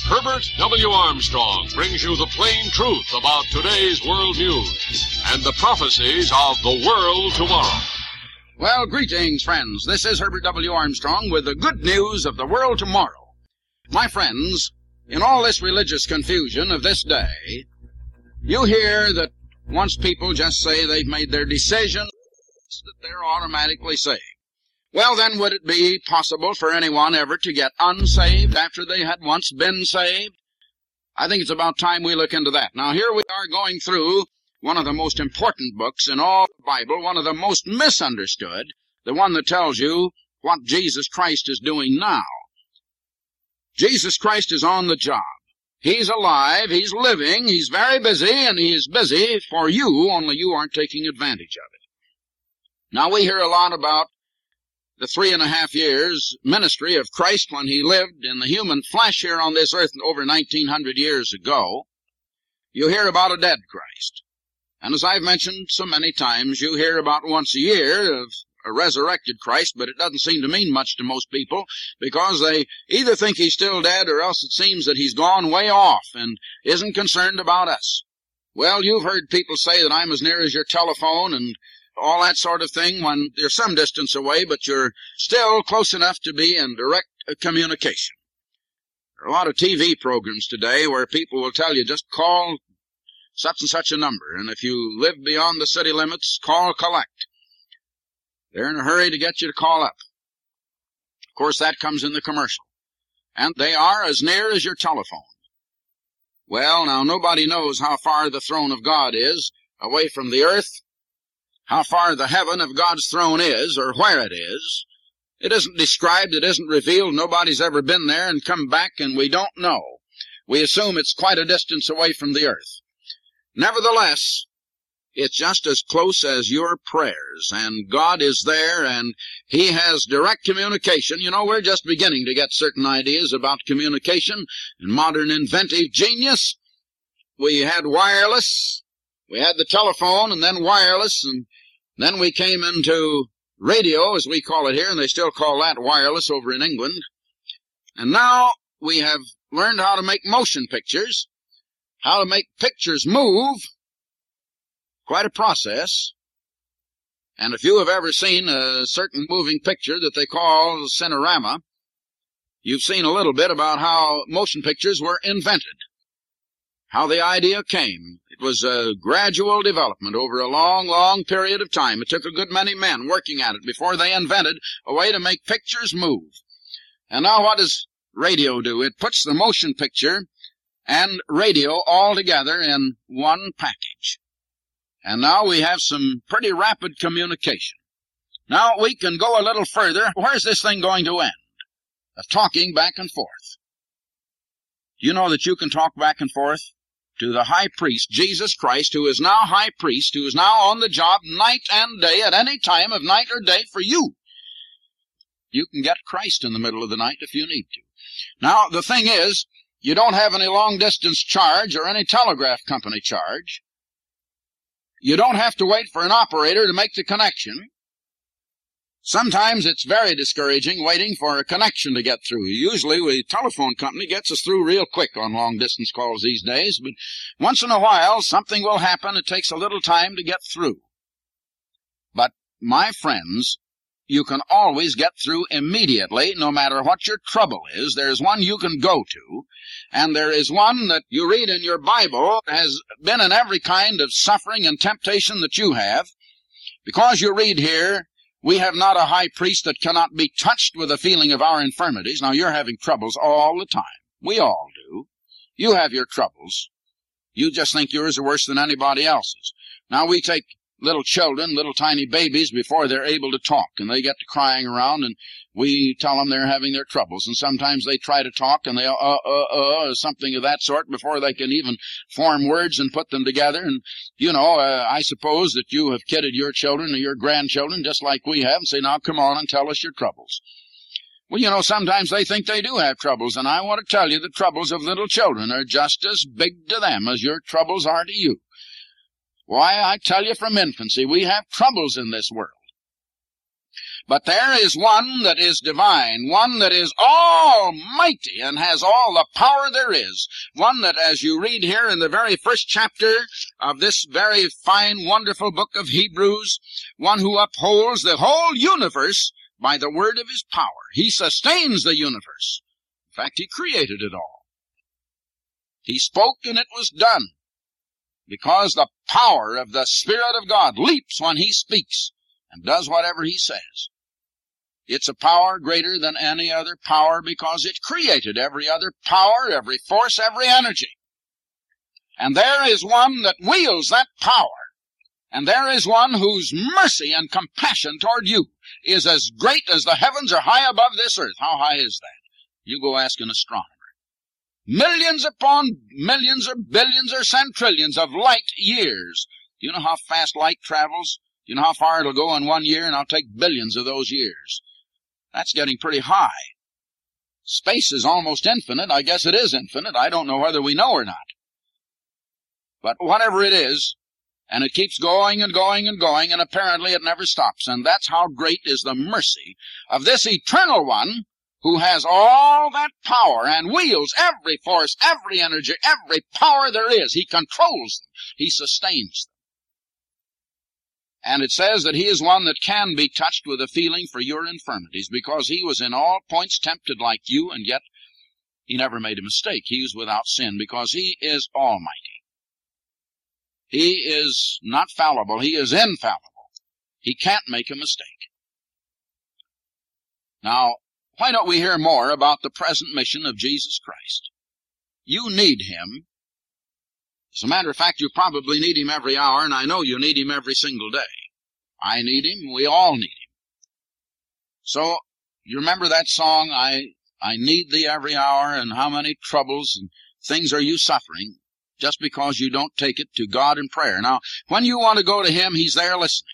Herbert W. Armstrong brings you the plain truth about today's world news and the prophecies of the world tomorrow. Well, greetings, friends. This is Herbert W. Armstrong with the good news of the world tomorrow. My friends, in all this religious confusion of this day, you hear that once people just say they've made their decision, that they're automatically saved. Well, then, would it be possible for anyone ever to get unsaved after they had once been saved? I think it's about time we look into that. Now, here we are going through one of the most important books in all the Bible, one of the most misunderstood, the one that tells you what Jesus Christ is doing now. Jesus Christ is on the job. He's alive, he's living, he's very busy, and he's busy for you, only you aren't taking advantage of it. Now, we hear a lot about the 3.5 years ministry of Christ when he lived in the human flesh here on this earth over 1900 years ago. You hear about a dead Christ. And as I've mentioned so many times, you hear about once a year of a resurrected Christ, but it doesn't seem to mean much to most people because they either think he's still dead or else it seems that he's gone way off and isn't concerned about us. Well, you've heard people say that I'm as near as your telephone and all that sort of thing when you're some distance away, but you're still close enough to be in direct communication. There are a lot of TV programs today where people will tell you just call such and such a number, and if you live beyond the city limits, call collect. They're in a hurry to get you to call up. Of course, that comes in the commercial. And they are as near as your telephone. Well, now, nobody knows how far the throne of God is away from the earth, how far the heaven of God's throne is, or where it is. It isn't described, it isn't revealed, nobody's ever been there and come back, and we don't know. We assume it's quite a distance away from the earth. Nevertheless, it's just as close as your prayers, and God is there, and he has direct communication. You know, we're just beginning to get certain ideas about communication and modern inventive genius. We had wireless, we had the telephone, and then wireless, and then we came into radio, as we call it here, and they still call that wireless over in England. And now we have learned how to make motion pictures, how to make pictures move. Quite a process. And if you have ever seen a certain moving picture that they call Cinerama, you've seen a little bit about how motion pictures were invented, how the idea came. It was a gradual development over a long, long period of time. It took a good many men working at it before they invented a way to make pictures move. And now what does radio do? It puts the motion picture and radio all together in one package. And now we have some pretty rapid communication. Now we can go a little further. Where's this thing going to end? Of talking back and forth. You know that you can talk back and forth to the high priest, Jesus Christ, who is now high priest, who is now on the job night and day, at any time of night or day for you. You can get Christ in the middle of the night if you need to. Now, the thing is, you don't have any long-distance charge or any telegraph company charge. You don't have to wait for an operator to make the connection. Sometimes it's very discouraging waiting for a connection to get through. Usually the telephone company gets us through real quick on long-distance calls these days, but once in a while something will happen. It takes a little time to get through. But, my friends, you can always get through immediately, no matter what your trouble is. There's one you can go to, and there is one that you read in your Bible has been in every kind of suffering and temptation that you have. Because you read here, we have not a high priest that cannot be touched with the feeling of our infirmities. Now, you're having troubles all the time. We all do. You have your troubles. You just think yours are worse than anybody else's. Now, we take little children, little tiny babies, before they're able to talk, and they get to crying around, and we tell them they're having their troubles, and sometimes they try to talk, and they something of that sort before they can even form words and put them together. And, you know, I suppose that you have kidded your children or your grandchildren just like we have, and say, now come on and tell us your troubles. Well, you know, sometimes they think they do have troubles, and I want to tell you the troubles of little children are just as big to them as your troubles are to you. Why, I tell you from infancy, we have troubles in this world. But there is one that is divine, one that is almighty and has all the power there is, one that, as you read here in the very first chapter of this very fine, wonderful book of Hebrews, one who upholds the whole universe by the word of his power. He sustains the universe. In fact, he created it all. He spoke and it was done, because the power of the Spirit of God leaps when he speaks and does whatever he says. It's a power greater than any other power because it created every other power, every force, every energy. And there is one that wields that power. And there is one whose mercy and compassion toward you is as great as the heavens are high above this earth. How high is that? You go ask an astronomer. Millions upon millions or billions or centrillions of light years. Do you know how fast light travels? Do you know how far it'll go in 1 year? And I'll take billions of those years. That's getting pretty high. Space is almost infinite. I guess it is infinite. I don't know whether we know or not. But whatever it is, and it keeps going and going and going, and apparently it never stops. And that's how great is the mercy of this eternal one who has all that power and wields every force, every energy, every power there is. He controls them. He sustains them. And it says that he is one that can be touched with a feeling for your infirmities, because he was in all points tempted like you, and yet he never made a mistake. He was without sin, because he is almighty. He is not fallible. He is infallible. He can't make a mistake. Now, why don't we hear more about the present mission of Jesus Christ? You need him. As a matter of fact, you probably need him every hour, and I know you need him every single day. I need him. We all need him. So, you remember that song, I need thee every hour, and how many troubles and things are you suffering just because you don't take it to God in prayer. Now, when you want to go to him, he's there listening.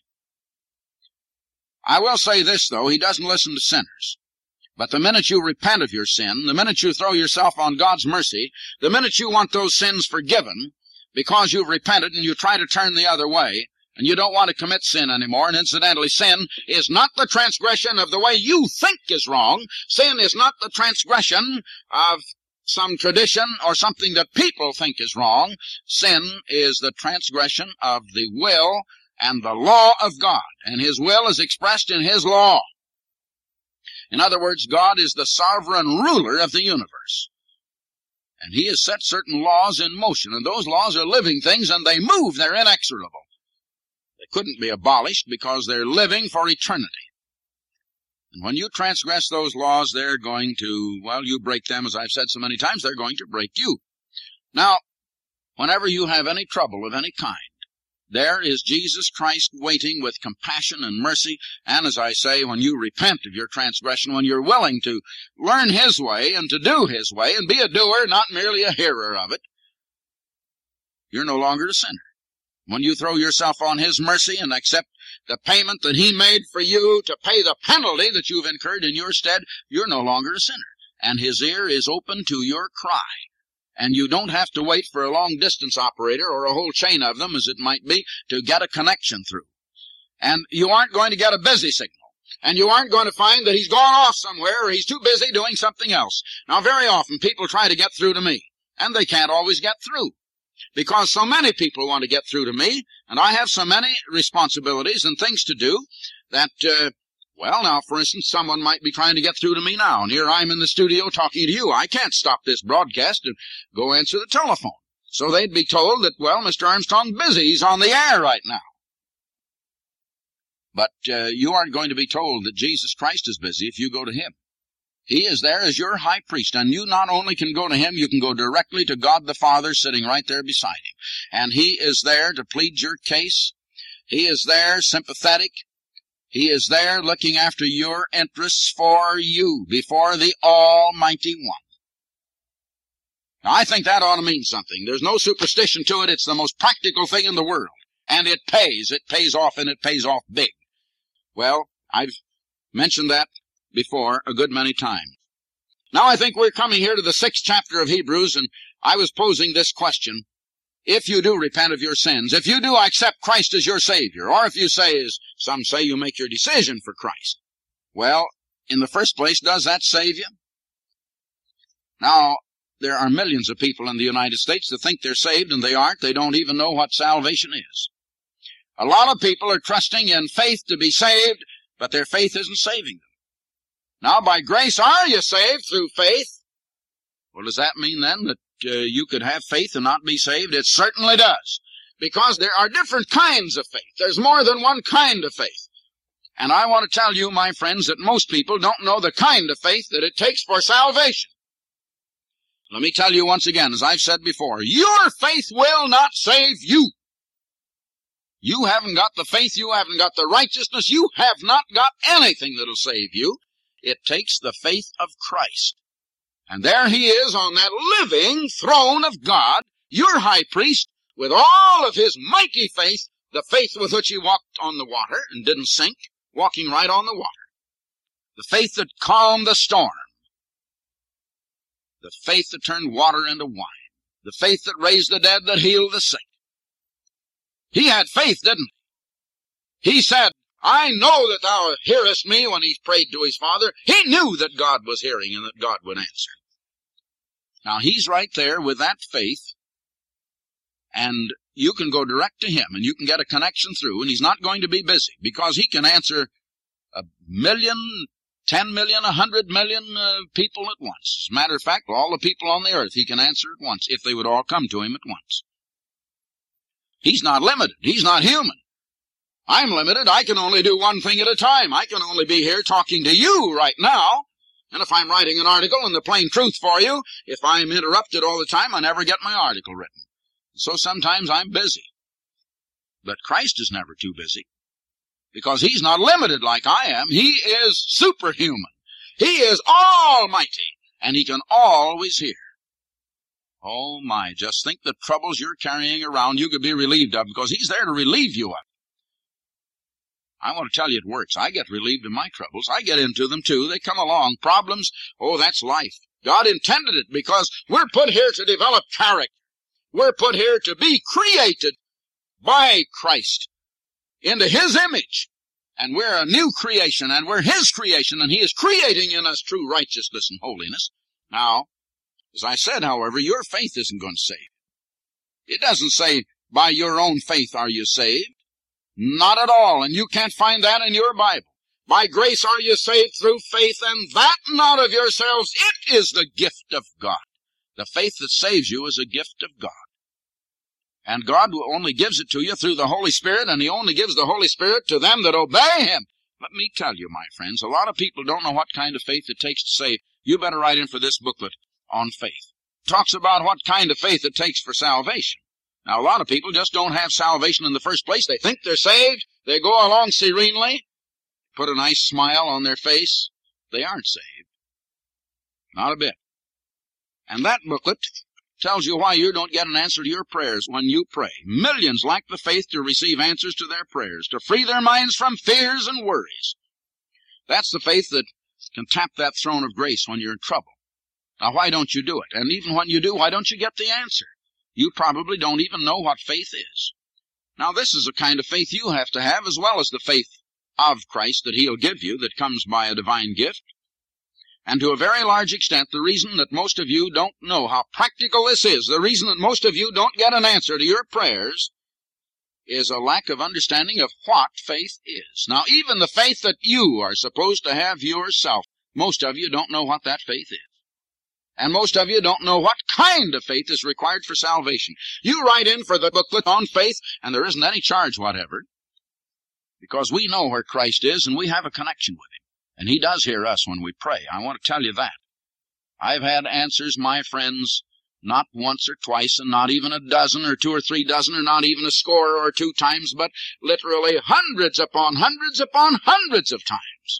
I will say this, though, he doesn't listen to sinners. But the minute you repent of your sin, the minute you throw yourself on God's mercy, the minute you want those sins forgiven, because you've repented and you try to turn the other way, and you don't want to commit sin anymore, and incidentally, sin is not the transgression of the way you think is wrong. Sin is not the transgression of some tradition or something that people think is wrong. Sin is the transgression of the will and the law of God, and his will is expressed in his law. In other words, God is the sovereign ruler of the universe. And he has set certain laws in motion, and those laws are living things, and they move. They're inexorable. They couldn't be abolished because they're living for eternity. And when you transgress those laws, they're going to, well, you break them, as I've said so many times, they're going to break you. Now, whenever you have any trouble of any kind, there is Jesus Christ waiting with compassion and mercy. And as I say, when you repent of your transgression, when you're willing to learn his way and to do his way and be a doer, not merely a hearer of it, you're no longer a sinner. When you throw yourself on his mercy and accept the payment that he made for you to pay the penalty that you've incurred in your stead, you're no longer a sinner. And his ear is open to your cry. And you don't have to wait for a long-distance operator or a whole chain of them, as it might be, to get a connection through. And you aren't going to get a busy signal. And you aren't going to find that he's gone off somewhere or he's too busy doing something else. Now, very often people try to get through to me, and they can't always get through. Because so many people want to get through to me, and I have so many responsibilities and things to do that, well, now, for instance, someone might be trying to get through to me now, and here I'm in the studio talking to you. I can't stop this broadcast and go answer the telephone. So they'd be told that, well, Mr. Armstrong's busy. He's on the air right now. But you aren't going to be told that Jesus Christ is busy if you go to him. He is there as your high priest, and you not only can go to him, you can go directly to God the Father sitting right there beside him. And he is there to plead your case. He is there sympathetic. He is there looking after your interests for you before the Almighty One. Now, I think that ought to mean something. There's no superstition to it. It's the most practical thing in the world. And it pays. It pays off, and it pays off big. Well, I've mentioned that before a good many times. Now I think we're coming here to the 6th chapter of Hebrews, and I was posing this question. If you do repent of your sins, if you do accept Christ as your Savior, or if you say, as some say, you make your decision for Christ, Well, in the first place, does that save you? Now, there are millions of people in the United States that think they're saved, and they aren't. They don't even know what salvation is. A lot of people are trusting in faith to be saved, but their faith isn't saving them. Now, by grace are you saved through faith? Well, does that mean then that you could have faith and not be saved? It certainly does, because there are different kinds of faith. There's more than one kind of faith. And I want to tell you, my friends, that most people don't know the kind of faith that it takes for salvation. Let me tell you once again, as I've said before, your faith will not save you. You haven't got the faith, you haven't got the righteousness, you have not got anything that'll save you. It takes the faith of Christ. And there he is on that living throne of God, your high priest, with all of his mighty faith, the faith with which he walked on the water and didn't sink, walking right on the water. The faith that calmed the storm. The faith that turned water into wine. The faith that raised the dead, that healed the sick. He had faith, didn't he? He said, I know that thou hearest me, when he prayed to his Father. He knew that God was hearing and that God would answer. Now, he's right there with that faith, and you can go direct to him, and you can get a connection through, and he's not going to be busy, because he can answer 1 million, 10 million, 100 million people at once. As a matter of fact, all the people on the earth he can answer at once, if they would all come to him at once. He's not limited. He's not human. I'm limited. I can only do one thing at a time. I can only be here talking to you right now. And if I'm writing an article in the plain truth for you, if I'm interrupted all the time, I never get my article written. So sometimes I'm busy. But Christ is never too busy, because he's not limited like I am. He is superhuman. He is almighty, and he can always hear. Oh my, just think the troubles you're carrying around you could be relieved of, because he's there to relieve you of. I want to tell you it works. I get relieved of my troubles. I get into them too. They come along. Problems, oh, that's life. God intended it, because we're put here to develop character. We're put here to be created by Christ into his image. And we're a new creation, and we're his creation, and he is creating in us true righteousness and holiness. Now, as I said, however, your faith isn't going to save you. It doesn't say, by your own faith are you saved. Not at all, and you can't find that in your Bible. By grace are you saved through faith, and that not of yourselves. It is the gift of God. The faith that saves you is a gift of God. And God only gives it to you through the Holy Spirit, and he only gives the Holy Spirit to them that obey him. Let me tell you, my friends, a lot of people don't know what kind of faith it takes to say, you better write in for this booklet on faith. It talks about what kind of faith it takes for salvation. Now, a lot of people just don't have salvation in the first place. They think they're saved. They go along serenely, put a nice smile on their face. They aren't saved. Not a bit. And that booklet tells you why you don't get an answer to your prayers when you pray. Millions lack the faith to receive answers to their prayers, to free their minds from fears and worries. That's the faith that can tap that throne of grace when you're in trouble. Now, why don't you do it? And even when you do, why don't you get the answer? You probably don't even know what faith is. Now, this is a kind of faith you have to have, as well as the faith of Christ that he'll give you, that comes by a divine gift. And to a very large extent, the reason that most of you don't know how practical this is, the reason that most of you don't get an answer to your prayers, is a lack of understanding of what faith is. Now, even the faith that you are supposed to have yourself, most of you don't know what that faith is. And most of you don't know what kind of faith is required for salvation. You write in for the booklet on faith, and there isn't any charge whatever, because we know where Christ is, and we have a connection with him. And he does hear us when we pray. I want to tell you that. I've had answers, my friends, not once or twice, and not even a dozen or 2 or 3 dozen, or not even a score or 2 times, but literally hundreds upon hundreds upon hundreds of times.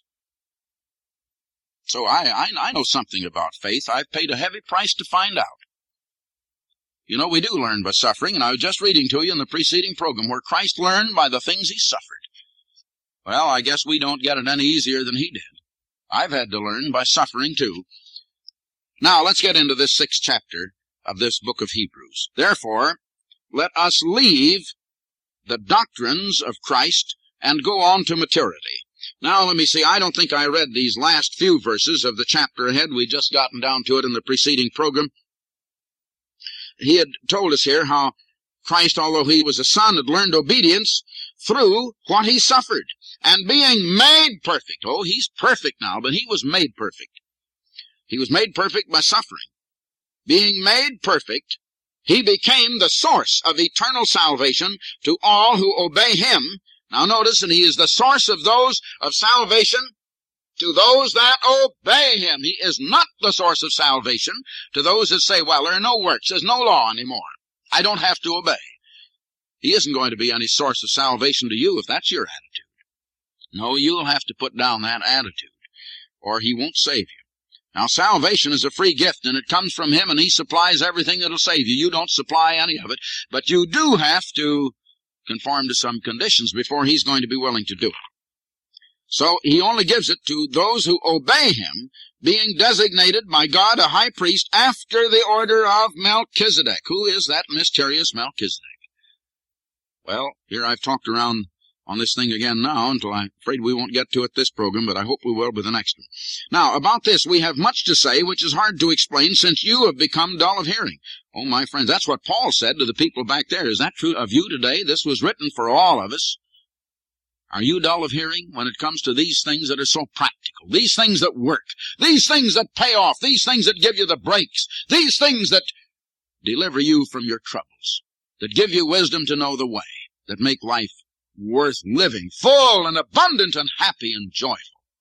So I know something about faith. I've paid a heavy price to find out. You know, we do learn by suffering, and I was just reading to you in the preceding program where Christ learned by the things he suffered. Well, I guess we don't get it any easier than he did. I've had to learn by suffering too. Now, let's get into this 6th chapter of this book of Hebrews. Therefore, let us leave the doctrines of Christ and go on to maturity. Now, let me see. I don't think I read these last few verses of the chapter ahead. We'd just gotten down to it in the preceding program. He had told us here how Christ, although he was a son, had learned obedience through what he suffered. And being made perfect. Oh, he's perfect now, but he was made perfect. He was made perfect by suffering. Being made perfect, he became the source of eternal salvation to all who obey him. Now notice, and he is the source of those of salvation to those that obey him. He is not the source of salvation to those that say, well, there are no works, there's no law anymore. I don't have to obey. He isn't going to be any source of salvation to you if that's your attitude. No, you'll have to put down that attitude, or he won't save you. Now, salvation is a free gift, and it comes from him, and he supplies everything that'll save you. You don't supply any of it, but you do have to conform to some conditions before he's going to be willing to do it. So he only gives it to those who obey him, being designated by God a high priest after the order of Melchizedek. Who is that mysterious Melchizedek? Well, here I've talked around on this thing again now until I'm afraid we won't get to it this program, but I hope we will with the next one. Now, about this, we have much to say, which is hard to explain since you have become dull of hearing. Oh, my friends, that's what Paul said to the people back there. Is that true of you today? This was written for all of us. Are you dull of hearing when it comes to these things that are so practical, these things that work, these things that pay off, these things that give you the breaks, these things that deliver you from your troubles, that give you wisdom to know the way, that make life worth living, full and abundant and happy and joyful?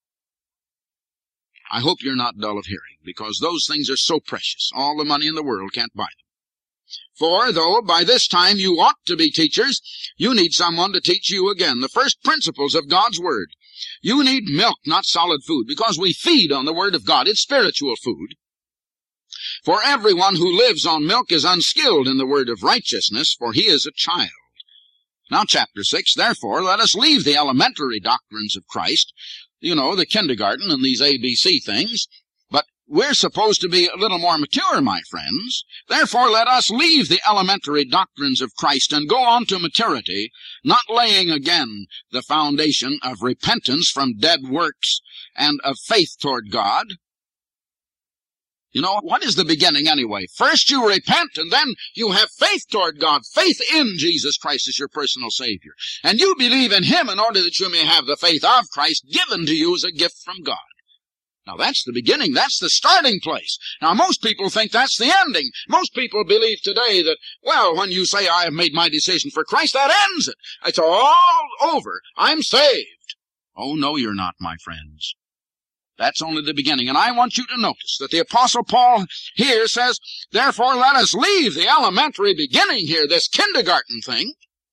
I hope you're not dull of hearing, because those things are so precious. All the money in the world can't buy them. For though by this time you ought to be teachers, you need someone to teach you again the first principles of God's Word. You need milk, not solid food, because we feed on the Word of God. It's spiritual food. For everyone who lives on milk is unskilled in the word of righteousness, for he is a child. Now, chapter 6, therefore, let us leave the elementary doctrines of Christ, the kindergarten and these ABC things, but we're supposed to be a little more mature, my friends. Therefore, let us leave the elementary doctrines of Christ and go on to maturity, not laying again the foundation of repentance from dead works and of faith toward God. What is the beginning anyway? First you repent, and then you have faith toward God, faith in Jesus Christ as your personal Savior. And you believe in him in order that you may have the faith of Christ given to you as a gift from God. Now that's the beginning, that's the starting place. Now most people think that's the ending. Most people believe today that, when you say I have made my decision for Christ, that ends it. It's all over. I'm saved. Oh no, you're not, my friends. That's only the beginning. And I want you to notice that the Apostle Paul here says, therefore let us leave the elementary beginning here, this kindergarten thing,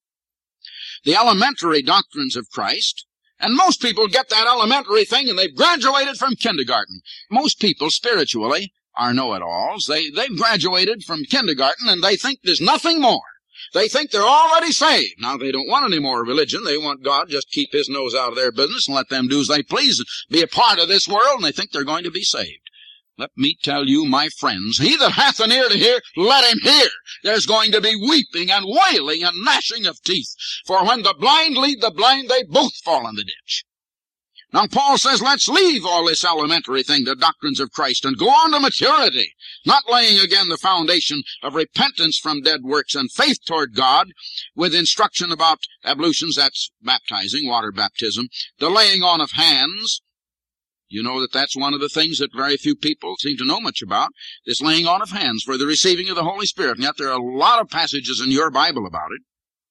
the elementary doctrines of Christ. And most people get that elementary thing and they've graduated from kindergarten. Most people spiritually are know-it-alls. They've graduated from kindergarten and they think there's nothing more. They think they're already saved. Now, they don't want any more religion. They want God just keep his nose out of their business and let them do as they please and be a part of this world, and they think they're going to be saved. Let me tell you, my friends, he that hath an ear to hear, let him hear. There's going to be weeping and wailing and gnashing of teeth. For when the blind lead the blind, they both fall in the ditch. Now, Paul says, let's leave all this elementary thing, the doctrines of Christ, and go on to maturity, not laying again the foundation of repentance from dead works and faith toward God, with instruction about ablutions, that's baptizing, water baptism, the laying on of hands. You know that's one of the things that very few people seem to know much about, this laying on of hands for the receiving of the Holy Spirit, and yet there are a lot of passages in your Bible about it.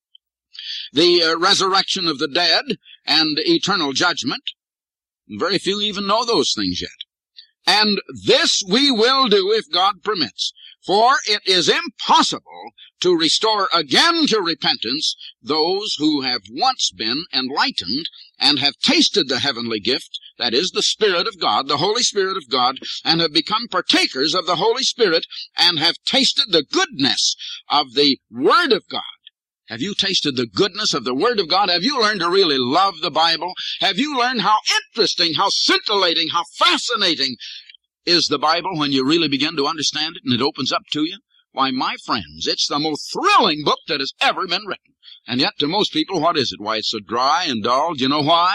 The resurrection of the dead and eternal judgment. Very few even know those things yet. And this we will do if God permits. For it is impossible to restore again to repentance those who have once been enlightened and have tasted the heavenly gift, that is, the Spirit of God, the Holy Spirit of God, and have become partakers of the Holy Spirit and have tasted the goodness of the Word of God. Have you tasted the goodness of the Word of God? Have you learned to really love the Bible? Have you learned how interesting, how scintillating, how fascinating is the Bible when you really begin to understand it and it opens up to you? Why, my friends, it's the most thrilling book that has ever been written. And yet to most people, what is it? Why, it's so dry and dull. Do you know why?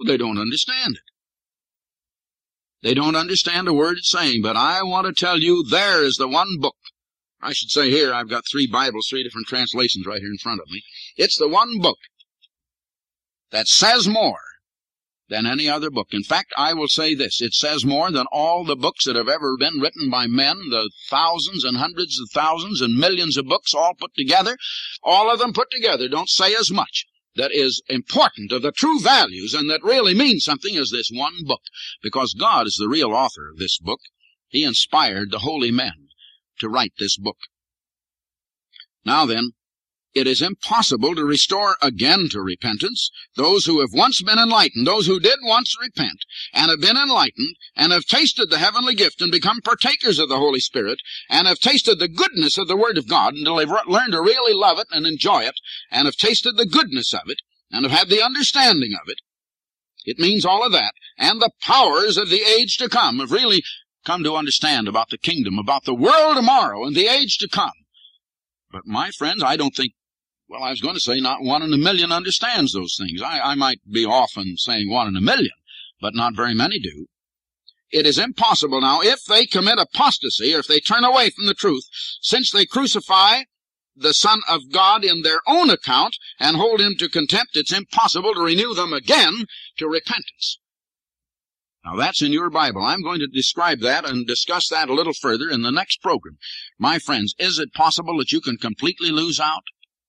They don't understand it. They don't understand a word it's saying, but I want to tell you there is the one book. I should say here, I've got 3 Bibles, 3 different translations right here in front of me. It's the one book that says more than any other book. In fact, I will say this, it says more than all the books that have ever been written by men, the thousands and hundreds of thousands and millions of books all put together. All of them put together don't say as much that is important of the true values and that really means something as this one book, because God is the real author of this book. He inspired the holy men to write this book. Now then, it is impossible to restore again to repentance those who have once been enlightened, those who did once repent and have been enlightened and have tasted the heavenly gift and become partakers of the Holy Spirit and have tasted the goodness of the Word of God until they've learned to really love it and enjoy it and have tasted the goodness of it and have had the understanding of it. It means all of that, and the powers of the age to come have really come to understand about the kingdom, about the world tomorrow and the age to come. But my friends, I don't think, well, I was going to say not 1 in a million understands those things. I might be off in saying 1 in a million, but not very many do. It is impossible now, if they commit apostasy, or if they turn away from the truth, since they crucify the Son of God in their own account and hold him to contempt, it's impossible to renew them again to repentance. Now that's in your Bible. I'm going to describe that and discuss that a little further in the next program. My friends, is it possible that you can completely lose out?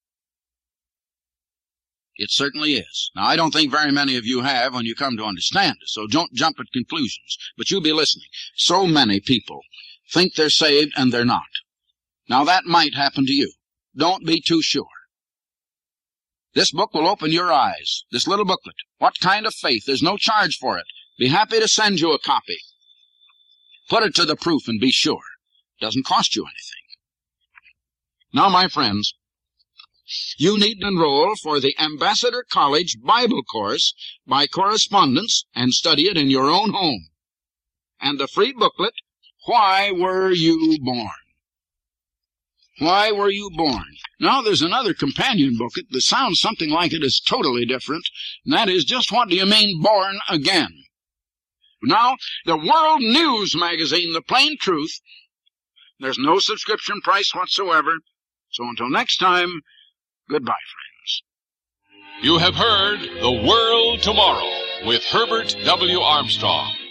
It certainly is. Now, I don't think very many of you have when you come to understand it, so don't jump at conclusions. But you be listening. So many people think they're saved and they're not. Now, that might happen to you. Don't be too sure. This book will open your eyes. This little booklet. What kind of faith? There's no charge for it. Be happy to send you a copy. Put it to the proof and be sure. It doesn't cost you anything. Now, my friends, you need to enroll for the Ambassador College Bible course by correspondence and study it in your own home. And the free booklet, Why Were You Born? Why Were You Born? Now there's another companion booklet that sounds something like it is totally different, and that is Just What Do You Mean Born Again? Now, the World News magazine, The Plain Truth, there's no subscription price whatsoever, so until next time, goodbye, friends. You have heard The World Tomorrow with Herbert W. Armstrong.